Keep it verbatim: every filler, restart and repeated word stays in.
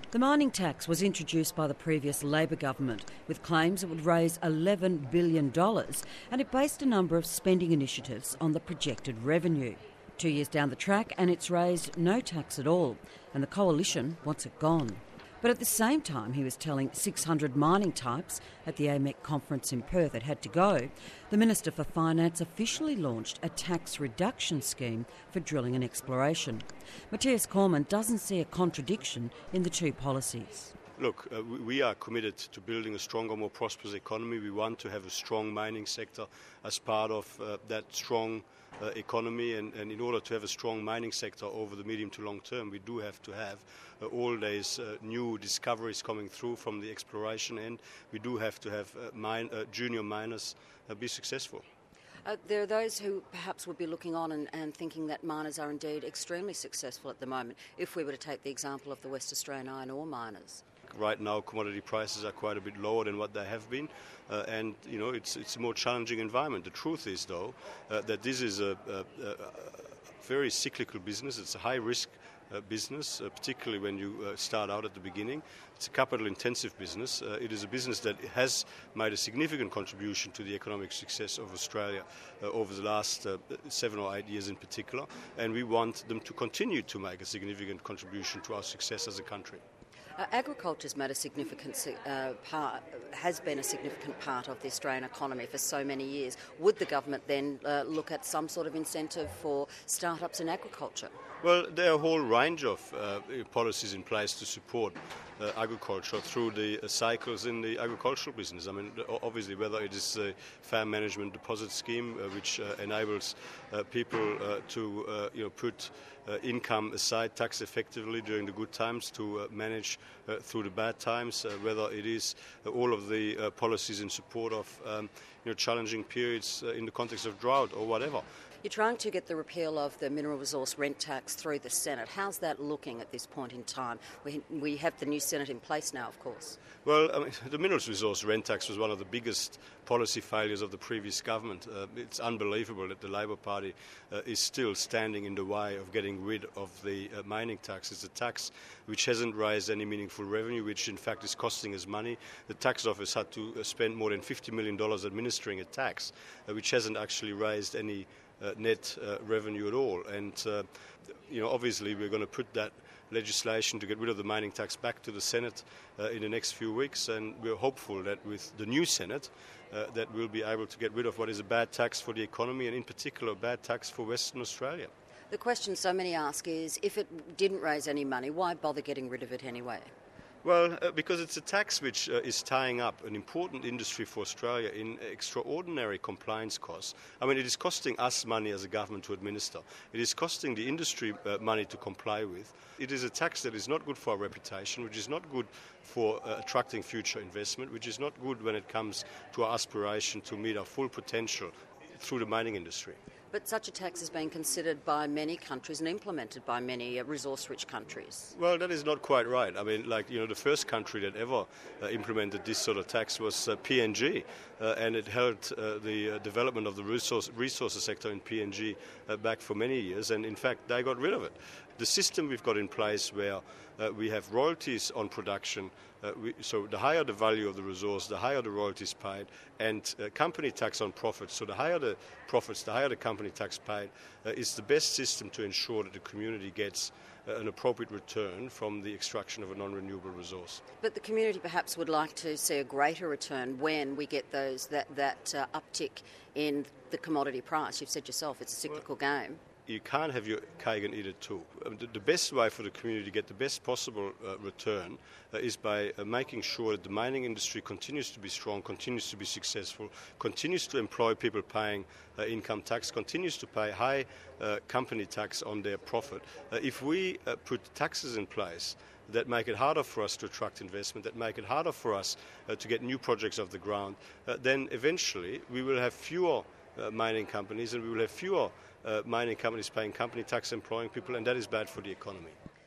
The mining tax was introduced by the previous Labor government with claims it would raise eleven billion dollars, and it based a number of spending initiatives on the projected revenue. Two years down the track and it's raised no tax at all, and the coalition wants it gone. But at the same time he was telling six hundred mining types at the A M E C conference in Perth it had to go, the Minister for Finance officially launched a tax reduction scheme for drilling and exploration. Matthias Cormann doesn't see a contradiction in the two policies. Look, uh, we are committed to building a stronger, more prosperous economy. We want to have a strong mining sector as part of uh, that strong uh, economy. And, and in order to have a strong mining sector over the medium to long term, we do have to have uh, all these uh, new discoveries coming through from the exploration end. We do have to have uh, mine, uh, junior miners uh, be successful. Uh, there are those who perhaps would be looking on and, and thinking that miners are indeed extremely successful at the moment, if we were to take the example of the West Australian iron ore miners. Right now, commodity prices are quite a bit lower than what they have been, uh, and you know it's it's a more challenging environment. The truth is, though, uh, that this is a, a, a very cyclical business. It's a high-risk uh, business, uh, particularly when you uh, start out at the beginning. It's a capital-intensive business. Uh, it is a business that has made a significant contribution to the economic success of Australia uh, over the last uh, seven or eight years in particular, and we want them to continue to make a significant contribution to our success as a country. Uh, agriculture's made a significant uh, part, has been a significant part of the Australian economy for so many years. Would the government then uh, look at some sort of incentive for start-ups in agriculture? Well, there are a whole range of uh, policies in place to support uh, agriculture through the uh, cycles in the agricultural business. I mean, obviously, whether it is a farm management deposit scheme, uh, which uh, enables uh, people uh, to uh, you know, put uh, income aside tax effectively during the good times to uh, manage uh, through the bad times, uh, whether it is uh, all of the uh, policies in support of um, you know, challenging periods uh, in the context of drought or whatever. You're trying to get the repeal of the mineral resource rent tax through the Senate. How's that looking at this point in time? We, we have the new Senate in place now, of course. Well, I mean, the mineral resource rent tax was one of the biggest policy failures of the previous government. Uh, it's unbelievable that the Labor Party uh, is still standing in the way of getting rid of the uh, mining tax. It's a tax which hasn't raised any meaningful revenue, which in fact is costing us money. The tax office had to uh, spend more than fifty million dollars administering a tax, uh, which hasn't actually raised any Uh, net uh, revenue at all. And, uh, you know, obviously we're going to put that legislation to get rid of the mining tax back to the Senate uh, in the next few weeks, and we're hopeful that with the new Senate uh, that we'll be able to get rid of what is a bad tax for the economy, and in particular a bad tax for Western Australia. The question so many ask is, if it didn't raise any money, why bother getting rid of it anyway? Well, uh, because it's a tax which uh, is tying up an important industry for Australia in extraordinary compliance costs. I mean, it is costing us money as a government to administer. It is costing the industry uh, money to comply with. It is a tax that is not good for our reputation, which is not good for uh, attracting future investment, which is not good when it comes to our aspiration to meet our full potential through the mining industry. But such a tax is being considered by many countries and implemented by many uh, resource-rich countries. Well, that is not quite right. I mean, like, you know, the first country that ever uh, implemented this sort of tax was uh, P N G, uh, and it held uh, the uh, development of the resource, resources sector in P N G uh, back for many years, and in fact, they got rid of it. The system we've got in place where uh, we have royalties on production, uh, we, so the higher the value of the resource, the higher the royalties paid, and uh, company tax on profits, so the higher the profits, the higher the company tax paid, uh, is the best system to ensure that the community gets uh, an appropriate return from the extraction of a non-renewable resource. But the community perhaps would like to see a greater return when we get those that, that uh, uptick in the commodity price. You've said yourself it's a cyclical well, game. You can't have your cake and eat it too. The best way for the community to get the best possible uh, return uh, is by uh, making sure that the mining industry continues to be strong, continues to be successful, continues to employ people paying uh, income tax, continues to pay high uh, company tax on their profit. Uh, if we uh, put taxes in place that make it harder for us to attract investment, that make it harder for us uh, to get new projects off the ground, uh, then eventually we will have fewer uh, mining companies and we will have fewer Uh, mining companies paying company tax, employing people, and that is bad for the economy.